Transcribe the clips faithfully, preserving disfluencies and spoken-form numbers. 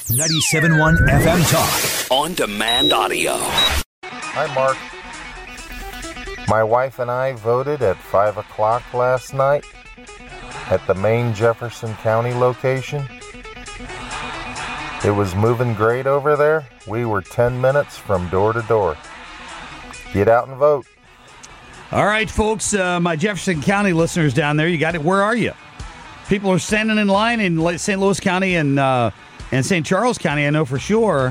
ninety-seven point one F M Talk. On demand audio. Hi, Mark. My wife and I voted at five o'clock last night at the main Jefferson County location. It was moving great over there. We were ten minutes from door to door. Get out and vote. All right, folks, uh, my Jefferson County listeners down there, you got it. Where are you? People are standing in line in Saint Louis County and uh, and Saint Charles County, I know for sure.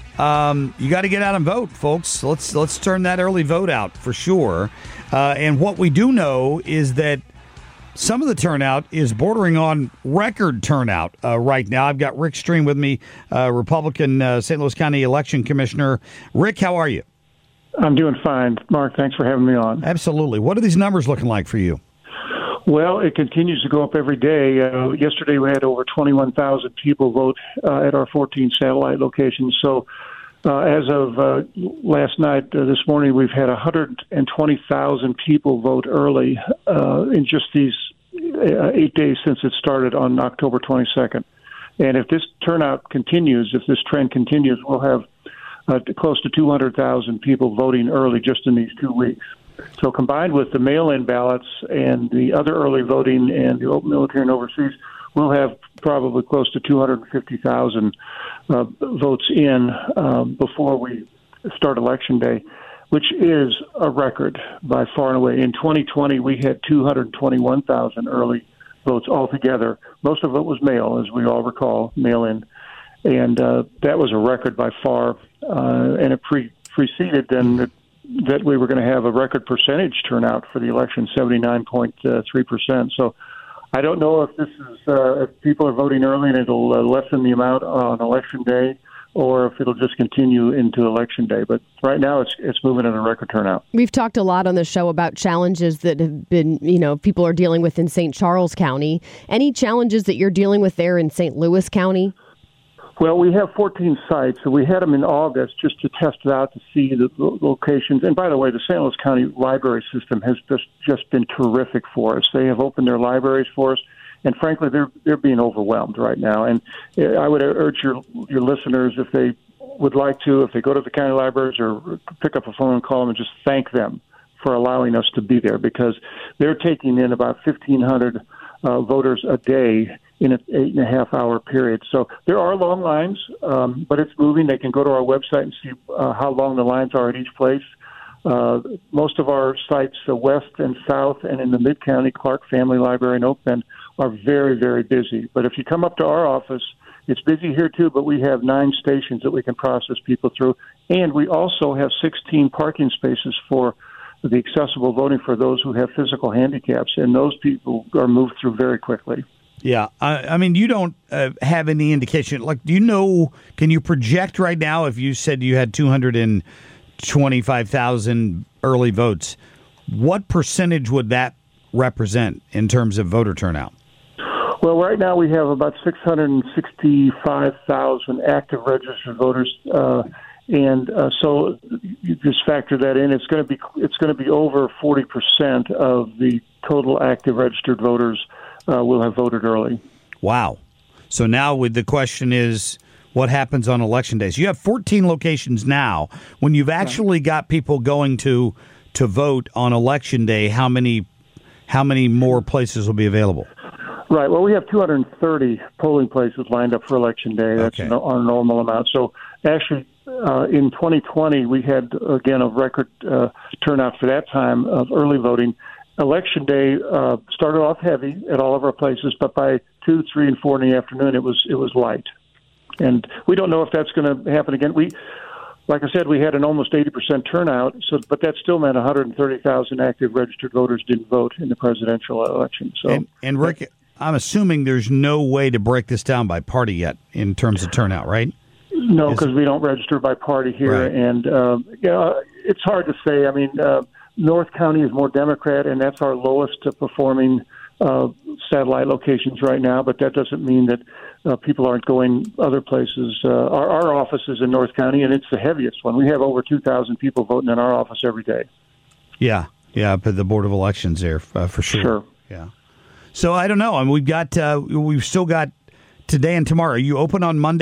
Um, you got to get out and vote, folks. Let's let's turn that early vote out for sure. Uh, and what we do know is that some of the turnout is bordering on record turnout uh, right now. I've got Rick Stream with me, uh, Republican uh, Saint Louis County Election Commissioner. Rick, how are you? I'm doing fine. Mark, thanks for having me on. Absolutely. What are these numbers looking like for you? Well, it continues to go up every day. Uh, yesterday we had over twenty-one thousand people vote uh, at our fourteen satellite locations. So uh, as of uh, last night, uh, this morning, we've had one hundred twenty thousand people vote early uh, in just these uh, eight days since it started on October twenty-second. And if this turnout continues, if this trend continues, we'll have uh, close to two hundred thousand people voting early just in these two weeks. So combined with the mail-in ballots and the other early voting and the open military and overseas, we'll have probably close to two hundred fifty thousand uh, votes in um, before we start Election Day, which is a record by far and away. In twenty twenty, we had two hundred twenty-one thousand early votes altogether. Most of it was mail, as we all recall, mail-in. And uh, that was a record by far, uh, and it pre- preceded then the that we were going to have a record percentage turnout for the election, seventy-nine point three percent. So I don't know if this is, uh, if people are voting early and it'll uh, lessen the amount on Election Day, or if it'll just continue into Election Day. But right now it's it's moving at a record turnout. We've talked a lot on the show about challenges that have been, you know, people are dealing with in Saint Charles County. Any challenges that you're dealing with there in Saint Louis County? Well, we have fourteen sites, so we had them in August just to test it out to see the locations. And by the way, the Saint Louis County library system has just, just been terrific for us. They have opened their libraries for us, and frankly, they're they're being overwhelmed right now. And I would urge your your listeners, if they would like to, if they go to the county libraries or pick up a phone and call them and just thank them for allowing us to be there, because they're taking in about fifteen hundred uh, voters a day in an eight and a half hour period. So there are long lines, um, but it's moving. They can go to our website and see uh, how long the lines are at each place. Uh, most of our sites, uh, west and south and in the Mid-County, Clark Family Library and Oak Bend, are very, very busy. But if you come up to our office, it's busy here too, but we have nine stations that we can process people through. And we also have sixteen parking spaces for the accessible voting for those who have physical handicaps, and those people are moved through very quickly. Yeah, I, I mean, you don't uh, have any indication. Like, do you know, can you project right now, if you said you had two hundred twenty-five thousand early votes, what percentage would that represent in terms of voter turnout? Well, right now we have about six hundred sixty-five thousand active registered voters, uh, and uh, so you just factor that in. It's going to be it's going to be over forty percent of the total active registered voters Uh, will have voted early. Wow. So now with the question is, what happens on Election days? You have fourteen locations now. When you've actually got people going to to vote on Election Day, how many how many more places will be available? Right. Well, we have two hundred thirty polling places lined up for Election Day. That's Okay. on a normal amount. So actually, uh, in twenty twenty, we had, again, a record uh, turnout for that time of early voting. Election Day uh, started off heavy at all of our places, but by two, three, and four in the afternoon, it was it was light, and we don't know if that's going to happen again. We, like I said, we had an almost eighty percent turnout, so but that still meant one hundred thirty thousand active registered voters didn't vote in the presidential election. So, and, and Rick, I'm assuming there's no way to break this down by party yet in terms of turnout, right? No, because we don't register by party here, Right. and uh, you know, it's hard to say. I mean. Uh, North County is more Democrat, and that's our lowest performing uh, satellite locations right now, but that doesn't mean that uh, people aren't going other places. Uh, our, our office is in North County, and it's the heaviest one. We have over two thousand people voting in our office every day. Yeah, yeah, but the Board of Elections there, uh, for sure. Sure. Yeah. So I don't know. I mean, we've got, uh, we've still got today and tomorrow. Are you open on Monday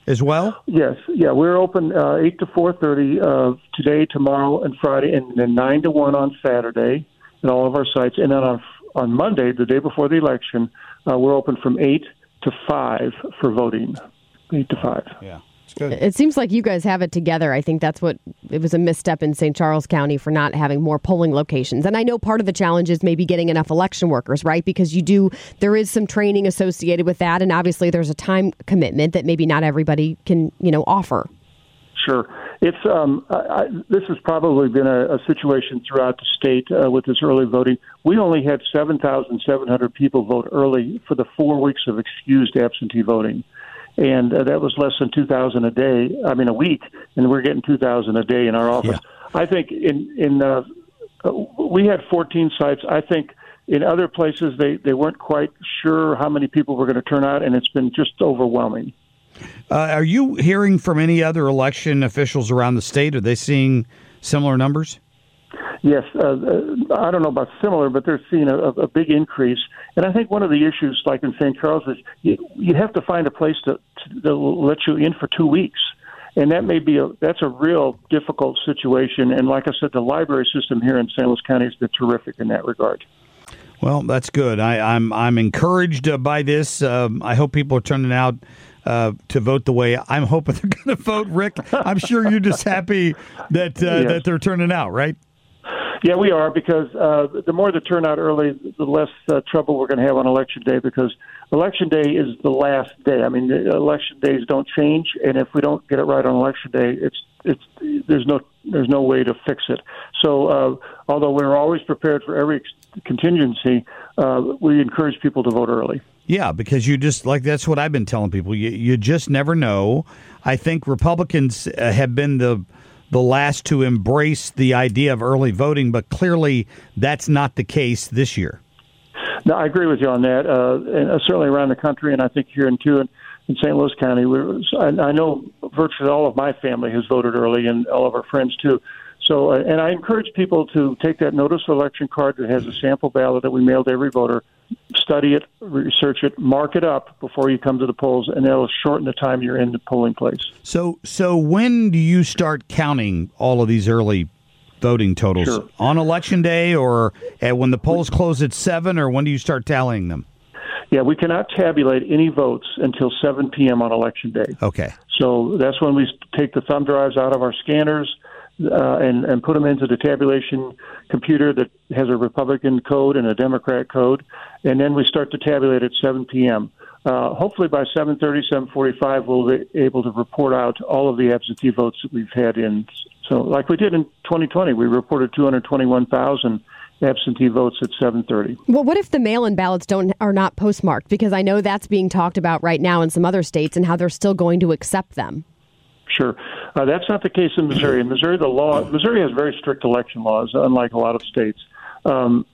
as well? Yes, yeah, we're open uh, eight to four thirty uh, today, tomorrow, and Friday, and then nine to one on Saturday at all of our sites. And then on on Monday, the day before the election, uh, we're open from eight to five for voting. Eight to five. Yeah. Good. It seems like you guys have it together. I think that's what it was a misstep in Saint Charles County for not having more polling locations. And I know part of the challenge is maybe getting enough election workers, right? Because you do, there is some training associated with that. And obviously there's a time commitment that maybe not everybody can, you know, offer. Sure. It's um, I, I, this has probably been a, a situation throughout the state uh, with this early voting. We only had seven thousand seven hundred people vote early for the four weeks of excused absentee voting. And uh, that was less than two thousand a day, I mean, a week, and we're getting two thousand a day in our office. Yeah. I think in, in uh, we had fourteen sites. I think in other places they, they weren't quite sure how many people were going to turn out, and it's been just overwhelming. Uh, are you hearing from any other election officials around the state? Are they seeing similar numbers? Yes, uh, I don't know about similar, but they're seeing a, a big increase. And I think one of the issues, like in Saint Charles, is you, you have to find a place to, to, to let you in for two weeks. And that may be a that's a real difficult situation. And like I said, the library system here in Saint Louis County has been terrific in that regard. Well, that's good. I, I'm I'm encouraged uh, by this. Um, I hope people are turning out uh, to vote the way I'm hoping they're going to vote. Rick, I'm sure you're just happy that uh, yes. that they're turning out, right? Yeah, we are, because uh, the more the turnout early, the less uh, trouble we're going to have on Election Day, because Election Day is the last day. I mean, the election days don't change, and if we don't get it right on Election Day, it's it's there's no there's no way to fix it. So, uh, although we're always prepared for every contingency, uh, we encourage people to vote early. Yeah, because you just, like, that's what I've been telling people. You you just never know. I think Republicans uh, have been the the last to embrace the idea of early voting, but clearly that's not the case this year. No, I agree with you on that, uh, and uh, certainly around the country, and I think here in too, in, in Saint Louis County, we're, I, I know virtually all of my family has voted early, and all of our friends too. So, uh, and I encourage people to take that notice of election card that has a sample ballot that we mailed to every voter, study it, research it, mark it up before you come to the polls, and that'll shorten the time you're in the polling place. So, so when do you start counting all of these early voting totals? Sure. On Election Day, or at when the polls close at seven, or when do you start tallying them? Yeah, we cannot tabulate any votes until seven p.m. on Election Day. Okay. So that's when we take the thumb drives out of our scanners uh, and, and put them into the tabulation computer that has a Republican code and a Democrat code, and then we start to tabulate at seven p.m. Uh, hopefully by seven thirty, seven forty-five, we'll be able to report out all of the absentee votes that we've had in. So like we did in twenty twenty, we reported two hundred twenty-one thousand absentee votes at seven thirty. Well, what if the mail-in ballots don't are not postmarked? Because I know that's being talked about right now in some other states, and how they're still going to accept them. Sure. Uh, that's not the case in Missouri. In Missouri, the law Missouri has very strict election laws, unlike a lot of states. Um,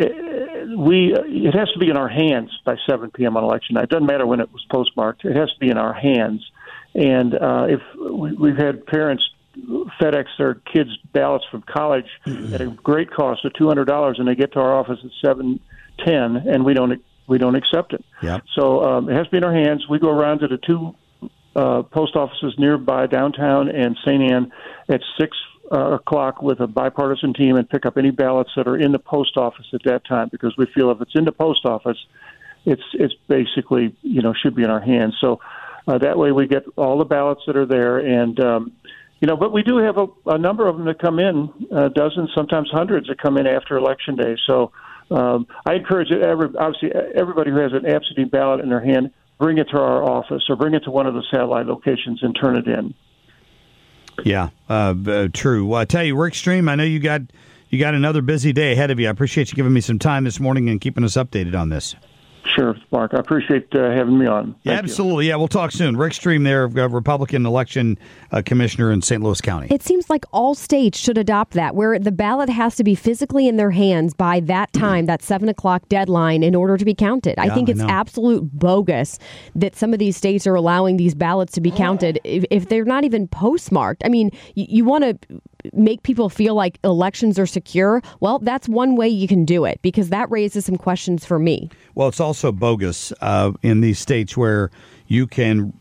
we it has to be in our hands by seven p.m. on election night. It doesn't matter when it was postmarked. It has to be in our hands. And uh, if we, we've had parents FedEx their kids' ballots from college at a great cost of two hundred dollars, and they get to our office at seven ten, and we don't we don't accept it. Yeah. So um, it has to be in our hands. We go around to the two uh, post offices nearby downtown and Saint Anne at six uh, o'clock with a bipartisan team and pick up any ballots that are in the post office at that time, because we feel if it's in the post office, it's it's basically, you know, should be in our hands. So uh, that way we get all the ballots that are there, and um, you know, but we do have a, a number of them that come in, uh, dozens, sometimes hundreds that come in after Election Day. So um, I encourage every, obviously everybody who has an absentee ballot in their hand, bring it to our office or bring it to one of the satellite locations and turn it in. Yeah, uh, uh, true. Well, I tell you, Rick Stream, I know you got you got another busy day ahead of you. I appreciate you giving me some time this morning and keeping us updated on this. Sure, Mark. I appreciate uh, having me on. Thank yeah, absolutely. You. Yeah, we'll talk soon. Rick Stream there, uh, Republican election uh, commissioner in Saint Louis County. It seems like all states should adopt that, where the ballot has to be physically in their hands by that time, that seven o'clock deadline, in order to be counted. Yeah, I think it's I absolute bogus that some of these states are allowing these ballots to be counted if, if they're not even postmarked. I mean, you, you want to make people feel like elections are secure. Well, that's one way you can do it, because that raises some questions for me. Well, it's also bogus uh, in these states where you can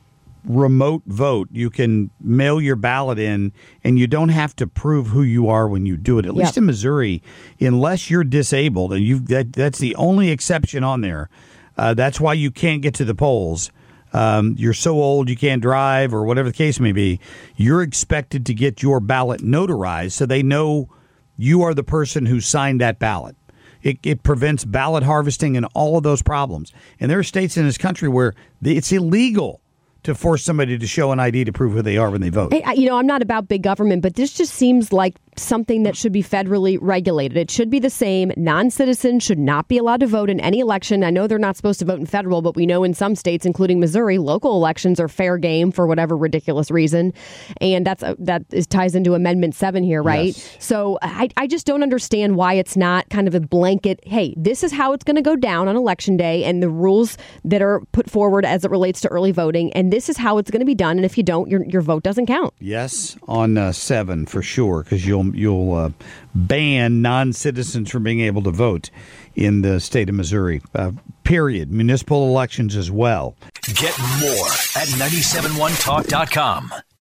remote vote. You can mail your ballot in, and you don't have to prove who you are when you do it. At yep. least in Missouri, unless you're disabled, and you that, that's the only exception on there. Uh, that's why you can't get to the polls. Um, you're so old you can't drive, or whatever the case may be. You're expected to get your ballot notarized so they know you are the person who signed that ballot. It, it prevents ballot harvesting and all of those problems. And there are states in this country where it's illegal to force somebody to show an I D to prove who they are when they vote. Hey, you know, I'm not about big government, but this just seems like something that should be federally regulated. It should be the same. Non-citizens should not be allowed to vote in any election. I know they're not supposed to vote in federal, but we know in some states, including Missouri, local elections are fair game for whatever ridiculous reason. And that's uh, that is ties into Amendment seven here, right? Yes. So I, I just don't understand why it's not kind of a blanket, hey, this is how it's going to go down on Election Day and the rules that are put forward as it relates to early voting. And this is how it's going to be done. And if you don't, your your vote doesn't count. Yes, on uh, seven for sure, because you'll you'll uh, ban non-citizens from being able to vote in the state of Missouri. Uh, period. Municipal elections as well. Get more at nine seven one talk dot com.